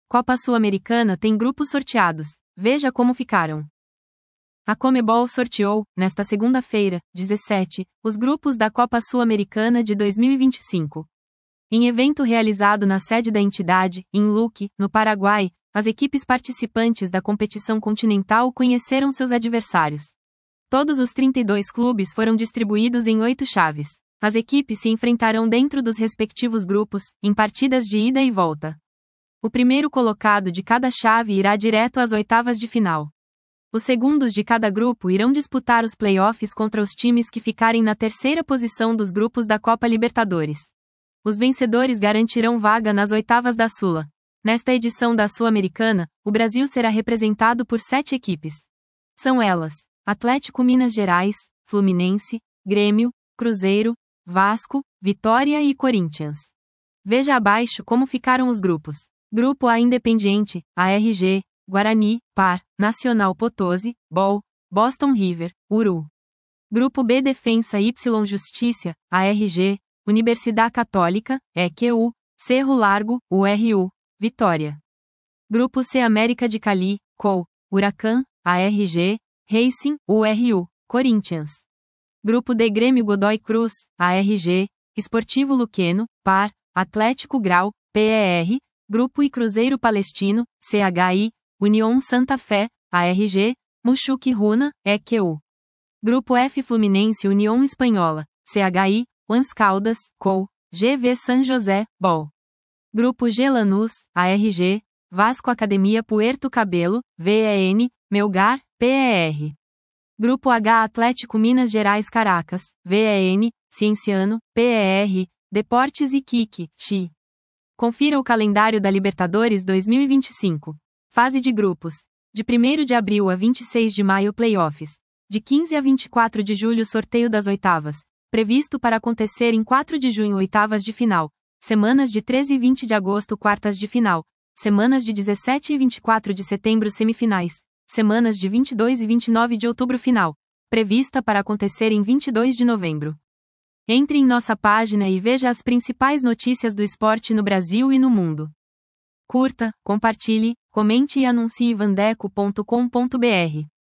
Copa Sul-Americana tem grupos sorteados. Veja como ficaram. A Conmebol sorteou, nesta segunda-feira, 17, os grupos da Copa Sul-Americana de 2025. Em evento realizado na sede da entidade, em Luque, no Paraguai, as equipes participantes da competição continental conheceram seus adversários. Todos os 32 clubes foram distribuídos em 8 chaves. As equipes se enfrentarão dentro dos respectivos grupos, em partidas de ida e volta. O primeiro colocado de cada chave irá direto às oitavas de final. Os segundos de cada grupo irão disputar os play-offs contra os times que ficarem na terceira posição dos grupos da Copa Libertadores. Os vencedores garantirão vaga nas oitavas da Sula. Nesta edição da Sul-Americana, o Brasil será representado por 7 equipes. São elas: Atlético Minas Gerais, Fluminense, Grêmio, Cruzeiro, Vasco, Vitória e Corinthians. Veja abaixo como ficaram os grupos. Grupo A: Independiente, ARG, Guarani, PAR, Nacional Potosí, BOL, Boston River, URU. Grupo B: Defensa Y Justiça, ARG, Universidade Católica, EQU, Cerro Largo, URU, Vitória. Grupo C: América de Cali, COL, Huracan, ARG, Racing, URU, Corinthians. Grupo D: Grêmio Godoy Cruz, ARG, Esportivo Luqueno, PAR, Atlético Grau, PER, Grupo I: Cruzeiro Palestino, CHI, União Santa Fé, ARG, Muxuque Runa, EQU. Grupo F: Fluminense União Espanhola, CHI, Once Caldas, COL, GV San José, BOL. Grupo G: Lanús, ARG, Vasco Academia Puerto Cabelo, VEN, Melgar, PER. Grupo H: Atlético Minas Gerais Caracas, VEN, Cienciano, PER, Deportes Iquique, XI. Confira o calendário da Libertadores 2025. Fase de grupos. De 1º de abril a 26 de maio playoffs. De 15 a 24 de julho sorteio das oitavas. Previsto para acontecer em 4 de junho oitavas de final. Semanas de 13 e 20 de agosto quartas de final. Semanas de 17 e 24 de setembro semifinais. Semanas de 22 e 29 de outubro final. Prevista para acontecer em 22 de novembro. Entre em nossa página e veja as principais notícias do esporte no Brasil e no mundo. Curta, compartilhe, comente e anuncie vandeco.com.br.